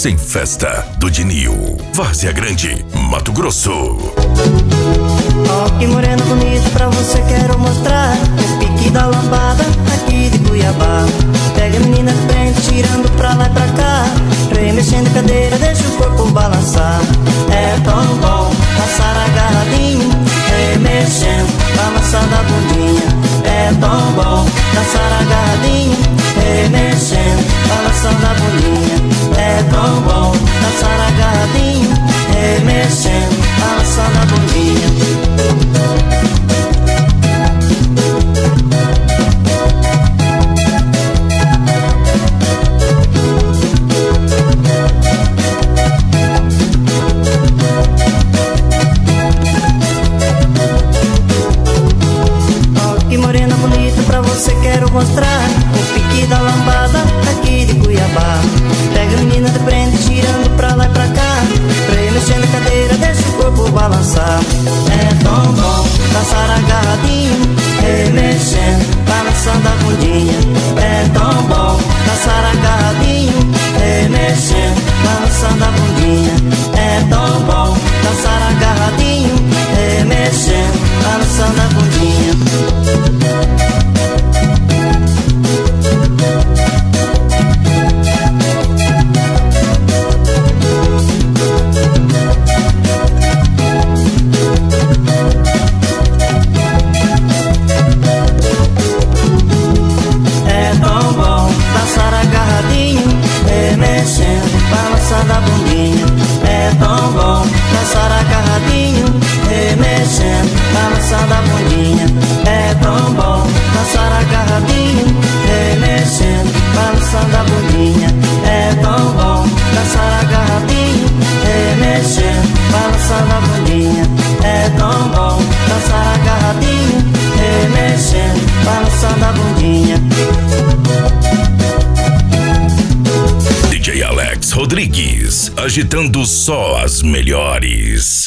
Sem Festa do Dinil, Várzea Grande, Mato Grosso. Ó, que morena bonita pra você quero mostrar. O pique da lambada aqui de Cuiabá. Pega a menina de frente, tirando pra lá e pra cá. Remexendo a cadeira, deixa o corpo balançar. É tão bom passar agarradinho, remexendo, balançando a bundinha. É tão bom dançar agarradinho, remexendo, balançando a bundinha. É tão bom dançar agarradinho, remexendo, balançando a bundinha. Você quero mostrar o pique da lambada aqui de Cuiabá. Pega a menina de prende, tirando pra lá e pra cá. Remexendo a cadeira, deixa o corpo balançar. É tão bom dançar agarradinho, remexendo, balançando a bundinha. É tão bom dançar agarradinho, remexendo, balançando a bundinha. É tão bom dançar agarradinho, remexendo, balançando a bundinha. Balançando a bundinha. É tão bom dançar agarradinho, remexendo, balançando a bundinha. É tão bom dançar agarradinho, remexendo, balançando a bundinha. É tão bom dançar agarradinho, remexendo, balançando a bundinha. É tão bom dançar agarradinho, remexendo, balançando a bundinha. DJ Alex Rodrigues, agitando só as melhores.